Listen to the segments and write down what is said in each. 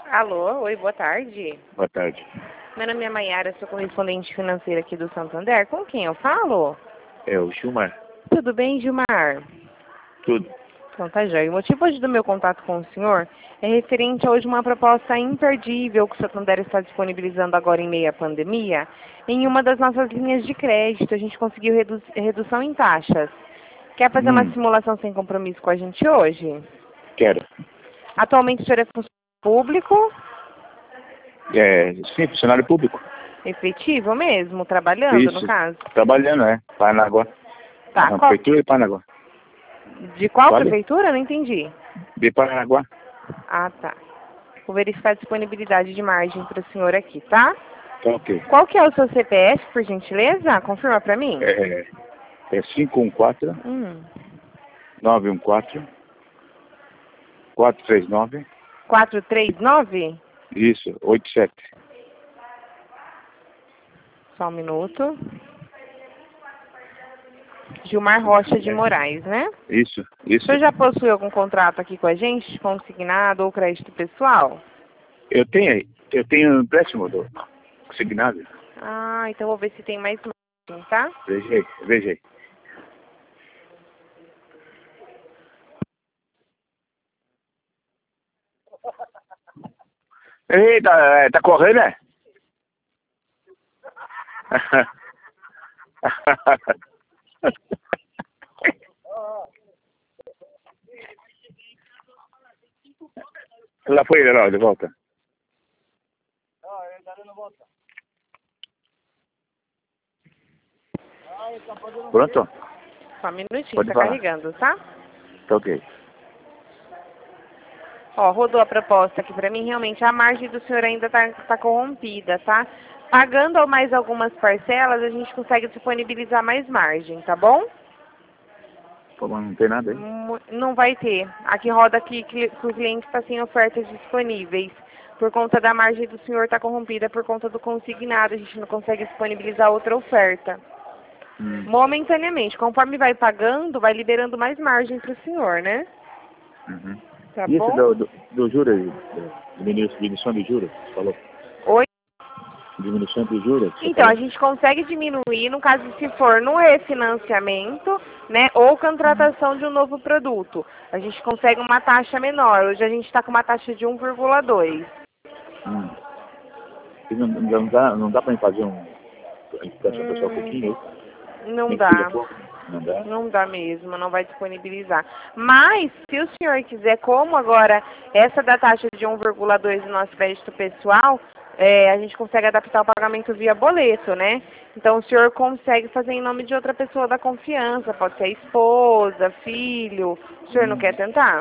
Alô, oi, boa tarde. Boa tarde. Meu nome é Maiara, sou correspondente financeira aqui do Santander. Com quem eu falo? É o Gilmar. Tudo bem, Gilmar? Tudo. Então tá joia. O motivo hoje do meu contato com o senhor é referente a hoje uma proposta imperdível que o Santander está disponibilizando agora em meio à pandemia. Em uma das nossas linhas de crédito, a gente conseguiu redução em taxas. Quer fazer uma simulação sem compromisso com a gente hoje? Quero. Atualmente o senhor é funcionário público? Sim, funcionário público. Efetivo mesmo, trabalhando Isso. no caso? Trabalhando, Paranaguá. Tá, Na qual, prefeitura de Paranaguá. de qual Vale? prefeitura? Não entendi. De Paranaguá. Ah, tá. Vou verificar a disponibilidade de margem para o senhor aqui, tá? Tá ok. Qual que é o seu CPF, por gentileza? Confirma para mim. É 514 Hum. 914 439. 439? Isso, 87. Só um minuto. Gilmar Rocha de Moraes, né? Isso. O senhor já possui algum contrato aqui com a gente, consignado ou crédito pessoal? Eu tenho um empréstimo do consignado. Ah, então vou ver se tem mais margem, tá? Veja aí. Eita, tá correndo, né? Lá foi ele, ó, de volta. Pronto? Só um minutinho, Pode tá falar. carregando, tá? Tá ok. Ó, rodou a proposta aqui pra mim, realmente a margem do senhor ainda tá corrompida, tá? Pagando mais algumas parcelas, a gente consegue disponibilizar mais margem, tá bom? Como não tem nada aí? Não vai ter. Aqui roda aqui que o cliente está sem ofertas disponíveis. Por conta da margem do senhor está corrompida por conta do consignado, a gente não consegue disponibilizar outra oferta. Momentaneamente, conforme vai pagando, vai liberando mais margem para o senhor, né? Uhum. Tá E esse bom? do juros aí? Diminuição de juros? Falou? Oi? Diminuição de juros? Então, a gente consegue diminuir, no caso, se for no refinanciamento, né, ou contratação de um novo produto. A gente consegue uma taxa menor. Hoje a gente está com uma taxa de 1,2. E não dá para fazer um empréstimo pessoal um pouquinho aí? Não Nem que seja dá. pouco? Não dá? Não dá mesmo, não vai disponibilizar. Mas, se o senhor quiser, como agora essa da taxa de 1,2 do nosso crédito pessoal, a gente consegue adaptar o pagamento via boleto, né? Então, o senhor consegue fazer em nome de outra pessoa da confiança, pode ser esposa, filho. O senhor não quer tentar?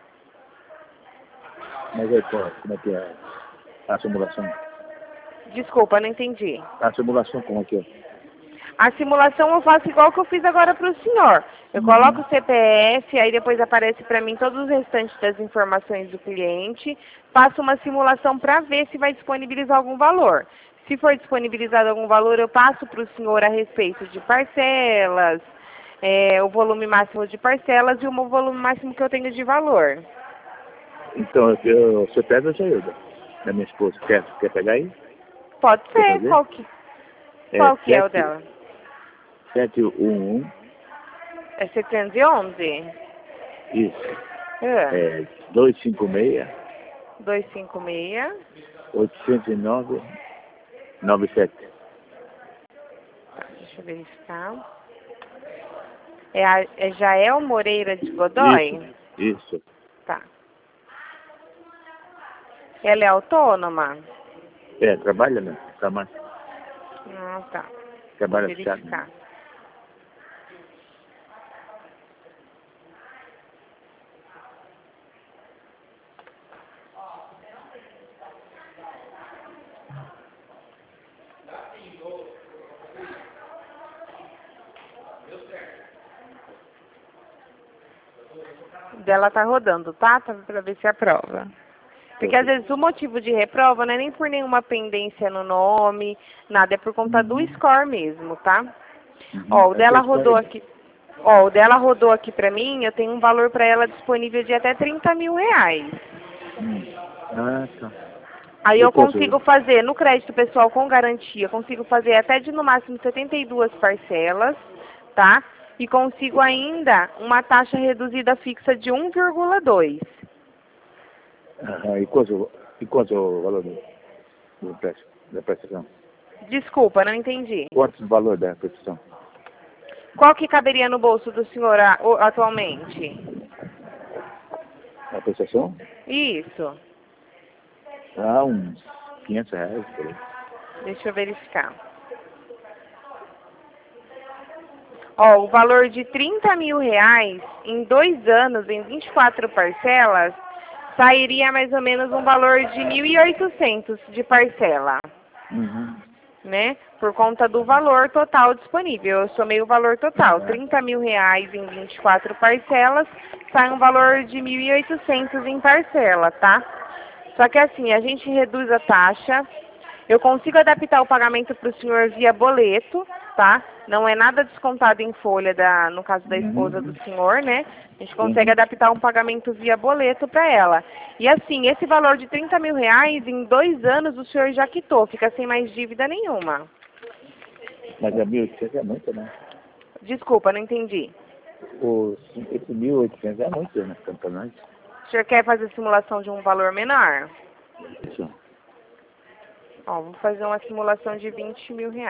Mas aí, pô, como é que é a simulação? Desculpa, não entendi. A simulação como é que é? A simulação eu faço igual que eu fiz agora para o senhor. Eu coloco o CPF, aí depois aparece para mim todos os restantes das informações do cliente, faço uma simulação para ver se vai disponibilizar algum valor. Se for disponibilizado algum valor, eu passo para o senhor a respeito de parcelas, o volume máximo de parcelas e o volume máximo que eu tenho de valor. Então, você pega essa ajuda da minha esposa. Quer pegar aí? Pode Quer ser. fazer? Qual que é o dela? 711. É 711? Isso. 256. 256. 809. 97. Tá, deixa eu verificar. É Jael Moreira de Godoy? Isso. Tá. Ela é autônoma? Trabalha, né? Trabalha. Ah, tá. Trabalha Vou verificar. Dela tá rodando, tá? Pra ver se aprova. Porque às vezes o motivo de reprova não é nem por nenhuma pendência no nome, nada, é por conta do score mesmo, tá? Ó, o dela rodou aqui. Ó, o dela rodou aqui pra mim, eu tenho um valor pra ela disponível de até 30 mil reais. Ah, tá. Aí eu Depois consigo fazer, no crédito pessoal com garantia, consigo fazer até de no máximo 72 parcelas, tá? E consigo ainda uma taxa reduzida fixa de 1,2. Aham, e quanto o valor do empréstimo, da prestação? Desculpa, não entendi. Quanto o valor da prestação? Qual que caberia no bolso do senhor atualmente? A prestação? Isso. Ah, uns R$ 500, por aí. Deixa eu verificar. Ó, o valor de R$ 30.000 em 2 anos, em 24 parcelas, sairia mais ou menos um valor de 1.800 de parcela, Uhum. né? Por conta do valor total disponível. Eu somei o valor total. R$ 30.000 em 24 parcelas, sai um valor de 1.800 em parcela, tá? Só que assim, a gente reduz a taxa. Eu consigo adaptar o pagamento para o senhor via boleto, tá? Não é nada descontado em folha, no caso da esposa do senhor, né? A gente consegue adaptar um pagamento via boleto para ela. E assim, esse valor de R$ 30.000, em 2 anos o senhor já quitou, fica sem mais dívida nenhuma. Mas a 1.800 é muito, né? Desculpa, não entendi. Esse 1.800 é muito, né? Para nós. O senhor quer fazer simulação de um valor menor? Isso. Ó, vou fazer uma simulação de R$ 20.000.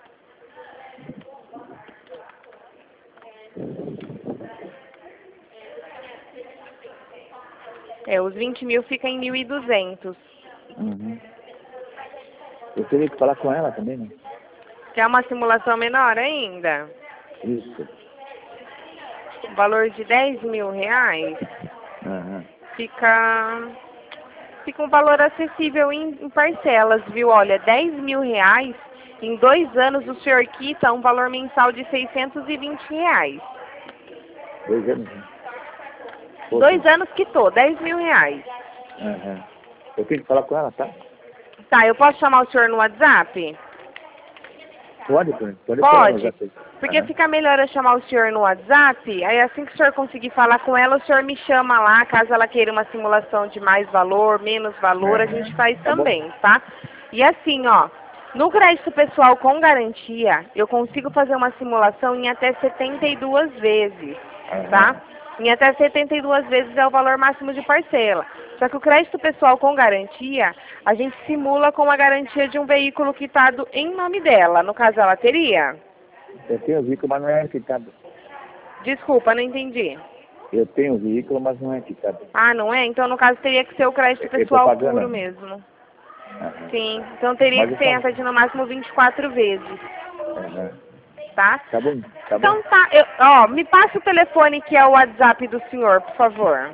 Os 20.000 ficam em 1.200. Uhum. Eu teria que falar com ela também, né? Quer uma simulação menor ainda? Isso. O valor de R$ 10.000 Aham. fica um valor acessível em parcelas, viu? Olha, R$ 10.000 em 2 anos o senhor quita um valor mensal de R$ 620. 2 anos, né? 2 anos quitou, R$ 10.000. Aham. Eu tenho que falar com ela, tá? Tá, eu posso chamar o senhor no WhatsApp? Pode. Pode. Porque fica melhor eu chamar o senhor no WhatsApp, aí assim que o senhor conseguir falar com ela, o senhor me chama lá, caso ela queira uma simulação de mais valor, menos valor, a gente faz também, tá? E assim, ó, no crédito pessoal com garantia, eu consigo fazer uma simulação em até 72 vezes, tá? Em até 72 vezes é o valor máximo de parcela. Só que o crédito pessoal com garantia, a gente simula com a garantia de um veículo quitado em nome dela. No caso, ela teria? Eu tenho veículo, mas não é quitado. Desculpa, não entendi. Eu tenho veículo, mas não é quitado. Ah, não é? Então, no caso, teria que ser o crédito pessoal puro mesmo. Sim, então teria que ser até de no máximo 24 vezes. Tá? Tá bom. Então tá, me passa o telefone que é o WhatsApp do senhor, por favor.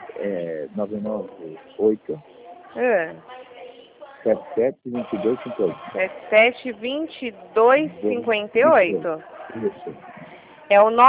998 É. 772258. Isso. É o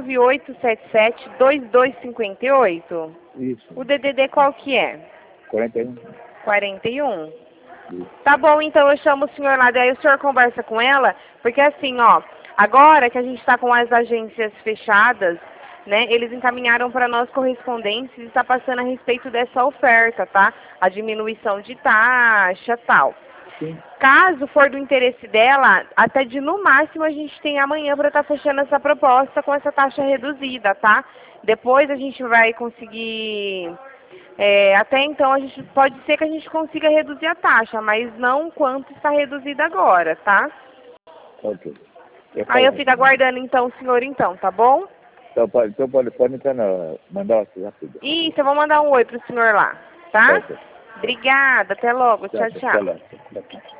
998772258? Isso. O DDD qual que é? 41. 41. Isso. Tá bom, então eu chamo o senhor lá, daí o senhor conversa com ela, porque assim, ó, agora que a gente está com as agências fechadas, né, eles encaminharam para nós correspondências e está passando a respeito dessa oferta, tá? A diminuição de taxa, tal. Sim. Caso for do interesse dela, até de no máximo a gente tem amanhã para estar fechando essa proposta com essa taxa reduzida, tá? Depois a gente vai conseguir, até então pode ser que a gente consiga reduzir a taxa, mas não quanto está reduzida agora, tá? Ok. Aí eu fico aguardando então o senhor então, tá bom? Então pode entrar mandar o WhatsApp. Isso, eu vou mandar um oi pro senhor lá, tá? Obrigada, até logo, tchau, tchau. Até logo.